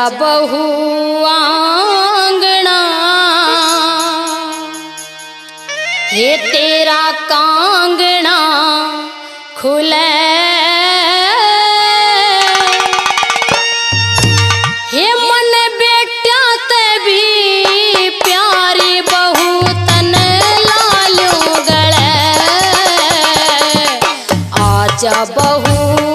आजा बहू आंगना, ये तेरा कांगना खुले, हे मन बेटा ते भी प्यारी बहू तन लाल्यों गले, आजा बहू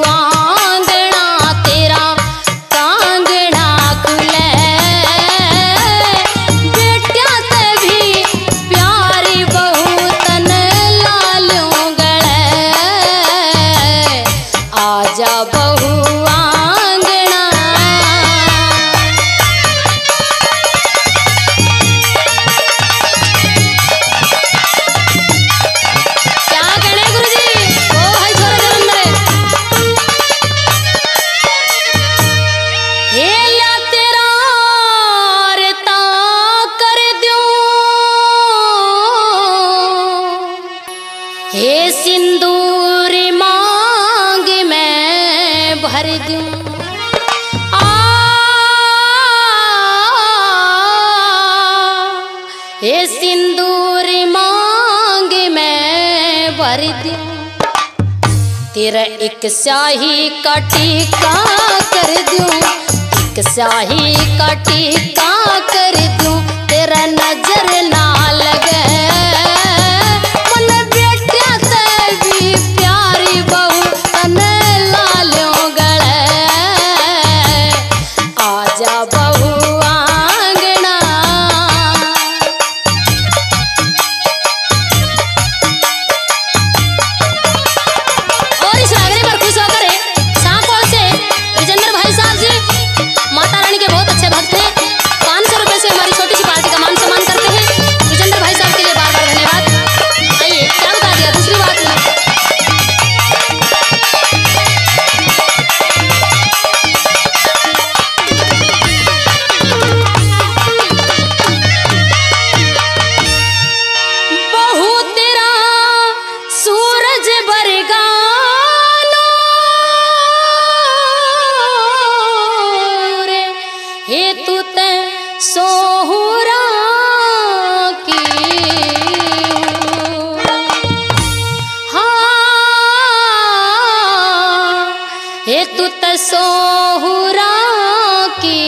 हे सिंदूर मांग मैं भर दूं, हे सिंदूर मांग मैं भर दूं, तेरा एक स्याही का टीका कर दूं, एक स्याही का टीका कर दूं, तेरा नजर ना लगे, हे तू ते सोहुरा की, हाँ हे तू ते सोहुरा की,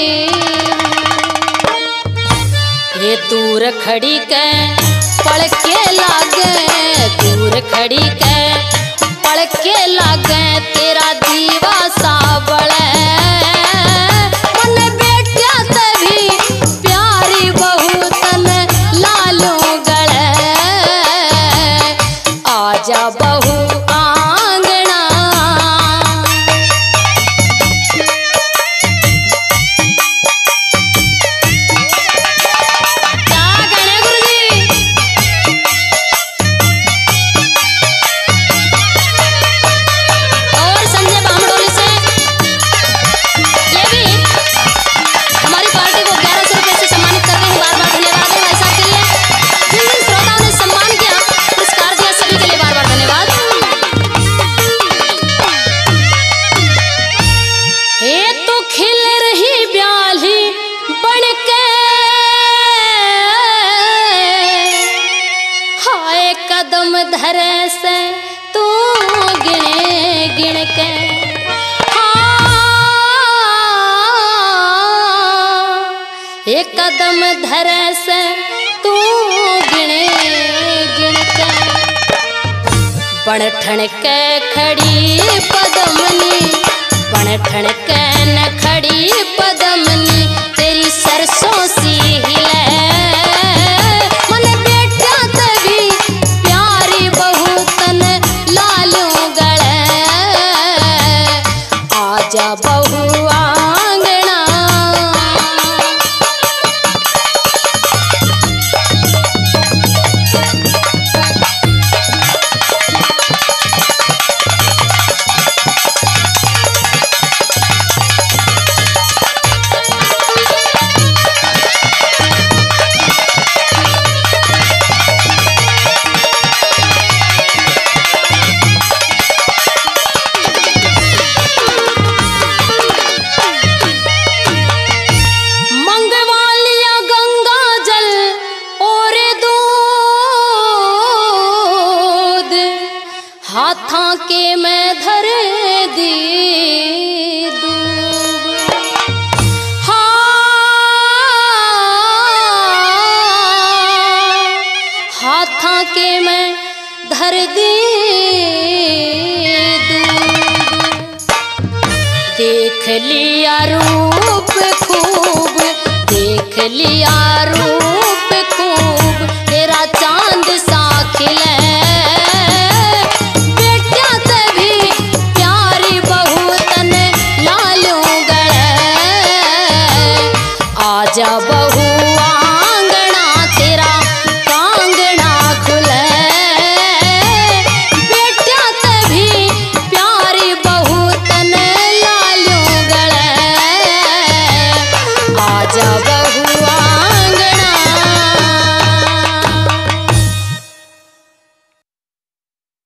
ये दूर खड़ी के पड़ के लागे, दूर खड़ी के पड़ के लागे, तेरा दीवा सा बड़े, आजा बहू आंगना, क्या कहने गुरुजी। और संजय बामडोली से ये भी हमारी पार्टी को 1100 रुपए से सम्मानित करते हैं, बार बार धन्यवाद है भाई साहब के लिए, जिन जिन श्रोताओं ने सम्मान किया पुरस्कार दिया सभी के लिए बार बार धन्यवाद। हे तू खिल रही ब्याली बनके, हाय कदम धरे से तू गिने गिन के, एक कदम धरे से तू गिने गिन के, बण ठणके खड़ी पदमनी, बण ठणके न खड़ी पदमनी, तेरी सरसों सी हिले, मन बेटा तभी प्यारी बहू तन लालू गले, आजा बहू आंगना, के मैं धर दी देख लिया रूप खूब, देख लिया रूप खूब, तेरा चांद सा खिले बेटिया तभी प्यारी बहू तन लालू गए आजा